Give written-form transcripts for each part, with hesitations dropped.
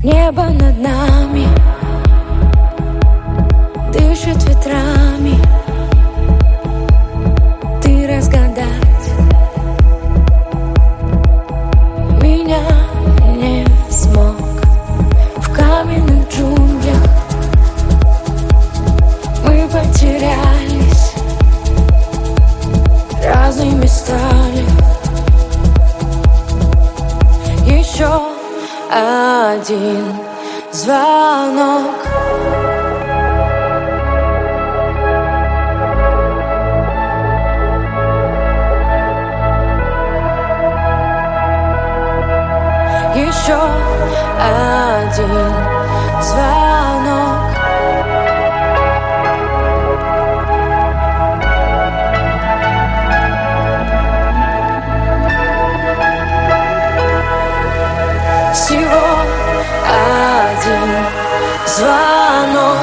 Небо над нами дышит ветрами. Ты разгадать меня не смог. В каменных джунглях мы потерялись, разными стали. Еще один звонок. Еще один звонок. Всего один звонок.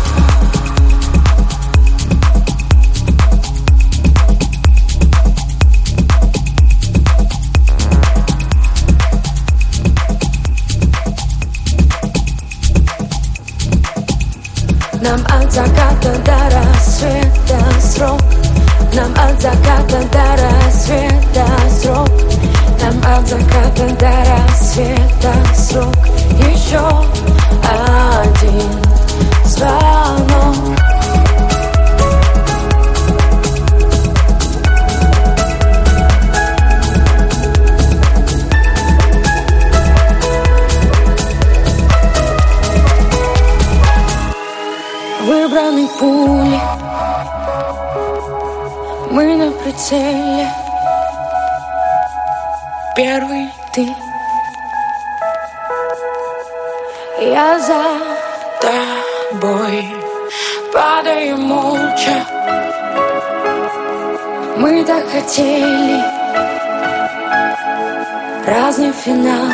Нам от заката до рассвета срок. Нам от заката до рассвета срок. Нам от заката до рассвета срок. Еще один звонок. Выбраны пули, мы на прицеле. Первый ты, я за тобой. Падаем молча, мы так хотели. Разный финал.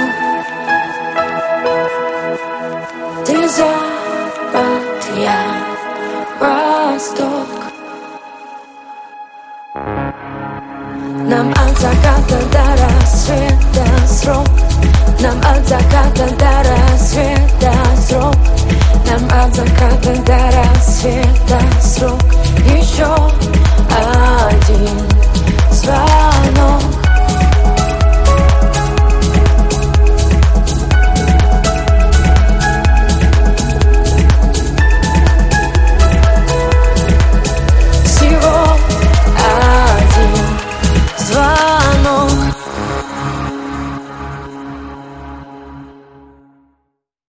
Ты запад, я восток. Нам от заката до рассвета срок. Нам от заката до рассвета срок. Нам от заката до рассвета срок. Еще один